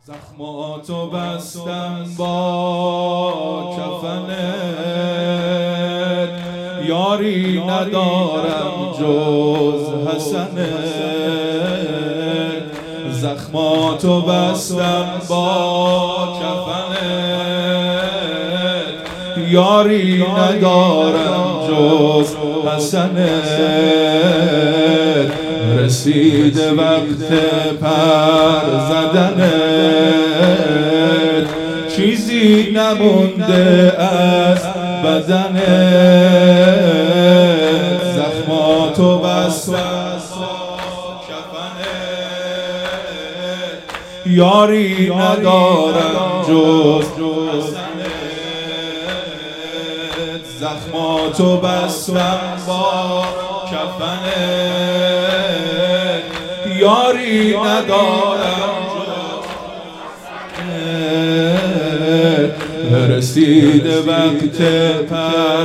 زخماتو بستن با کفنت، یاری ندارم جز حسنت. زخماتو بستن با کفنت، یاری ندارم جز حسنت. رسیده وقت پر زدنت، چیزی نمونده از بدنت. زخماتو بستن کفنت، یاری ندارم جز حسنت. زخماتو بستن با کفنت، یاری ندارم رسیده وقت پر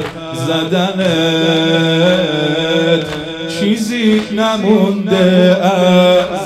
زدنت، چیزی نمونده از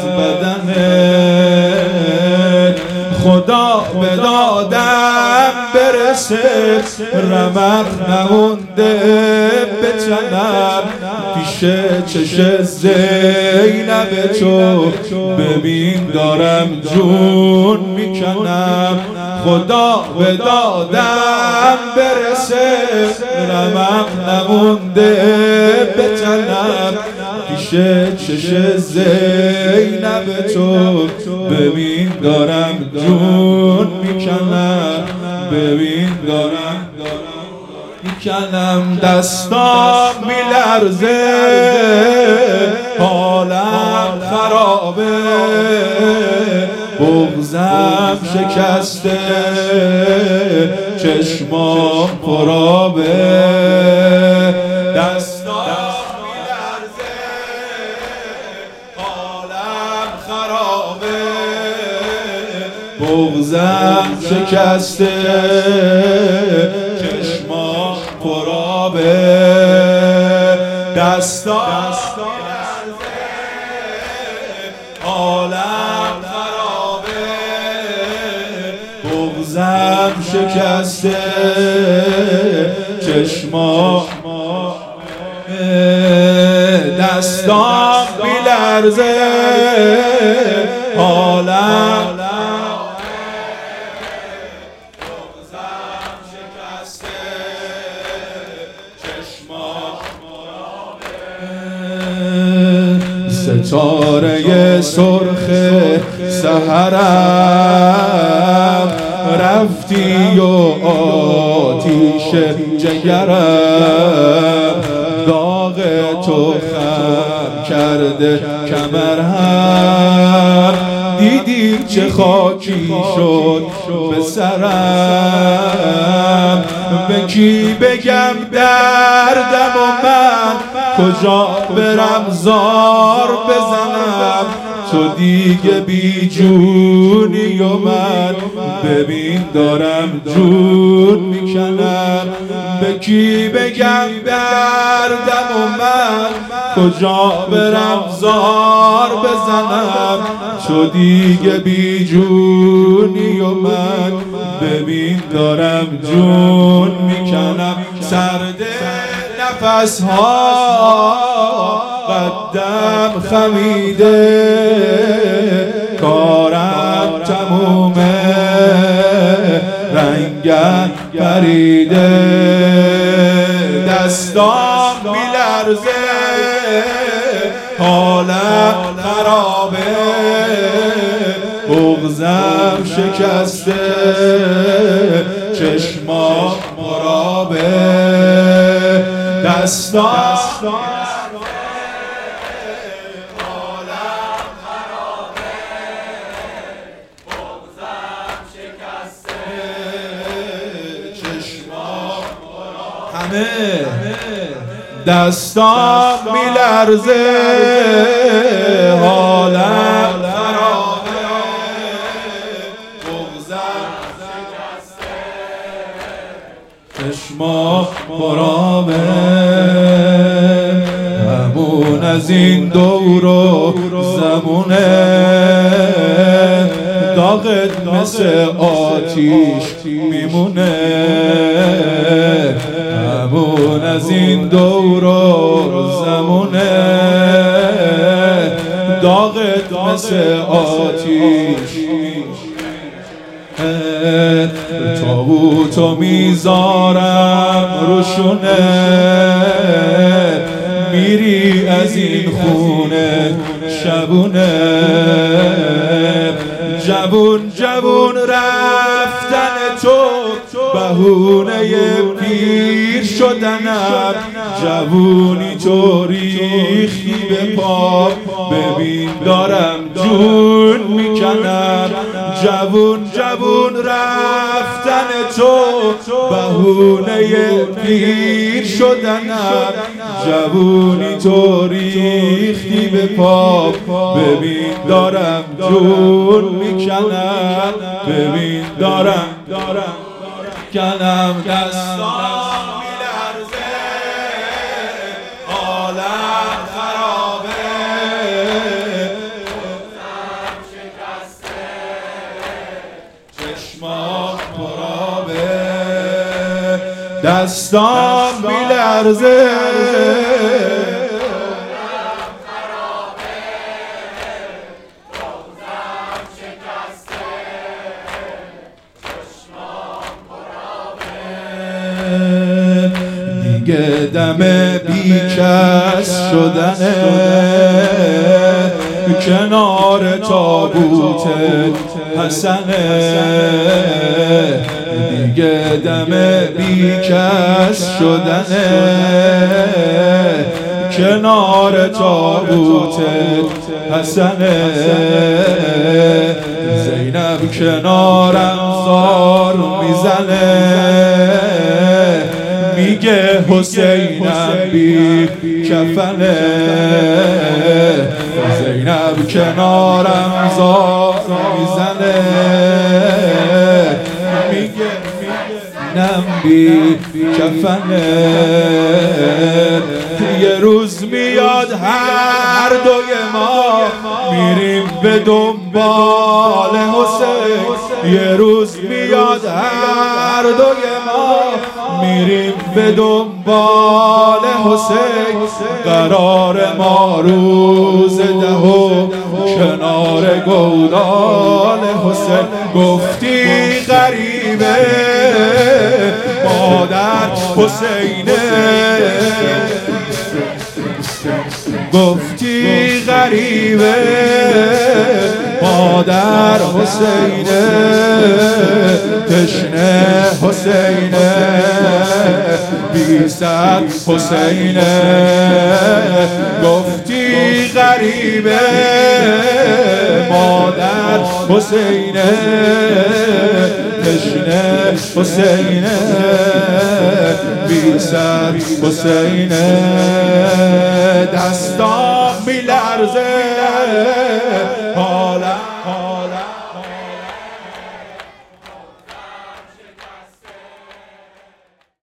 بدنت. خدا به دادم برسه، رمق نمونده به تنم. پیش چش زینب تو ببین دارم جون میکنم. خدا به دادم برسه، رمق نمونده به تنم. پیش چش زینب تو ببین دارم جون میکنم. ببین دارم میکنم. دستام میلرزه، حالم خرابه، بغضم شکسته، چشمام پرآبه. دستام میلرزه، حالم خرابه، بغضم شکسته، چشمام پرآبه. دستام میلرزه، حالم خرابه، بغضم شکسته، چشمام. دستام میلرزه، حالم بغضم شکسته، چشمام. ستاره سرخ سحرم، رفتی و آتیش جگرم. داغ تو خم کرده کمرهم، دیدی چه خاکی شد به سرم. به کی بگم دردم و من کجا برم زار بزنم. تو دیگه بی جونی و من ببین دارم جون میکنم. به کی بگم دردم و من کجا برم زار بزنم. تو دیگه بی جونی و من ببین دارم جون میکنم. سرد نفس ها قدم خمیده، کارم تمومه، رنگم پریده. دستام میلرزه، حالم خرابه، بغضم شکسته، چشمام پرآبه. دستام دستام میلرزه، حالم خرابه، بغضم شکسته، چشمام پرآبه. همون از این دور و زمونه داغت مثل آتیش میمونه، همون از این دور و زمونه. داغت مثل آتیش تابوتو میذارم روشونه، میری از این خونه شبونه. جوون جوون رفتن تو بهونه پیر شدنم، جوونی تو ریختی به پا، ببین دارم جون میکنم. جوون جوون رفتن تو بهونه پیر شدنم، جوونی تو ریختی به پا، ببین دارم جون میکنم، ببین دارم کنم. دستام میلرزه، عالم خرابه، روزم شکسته، چشمام پرآبه. دستام میلرزه، دیگه دم بیکس شدنه، کنار تابوت حسنه. دیگه دم بیکس شدنه، کنار تابوت حسنه. زینب کنارم زار میزنه، میگه حسینم بی کفنه. زینب کنارم زار میزنه، میگه نم بی کفنه. یه روز میاد هر دوی ما میریم به دنبال حسین، یه روز میاد هر دوی ما میریم به دنبال حسین. قرار ما روز دهم کنار گودال حسین. گفتی غریبه مادر حسینه، گفتی غریبه مادر حسینه، تشنه حسینه، بی سر حسینه. گفتی غریبه مادر حسینه، تشنه حسینه، بی سر حسینه. دستام میلرزه، حالم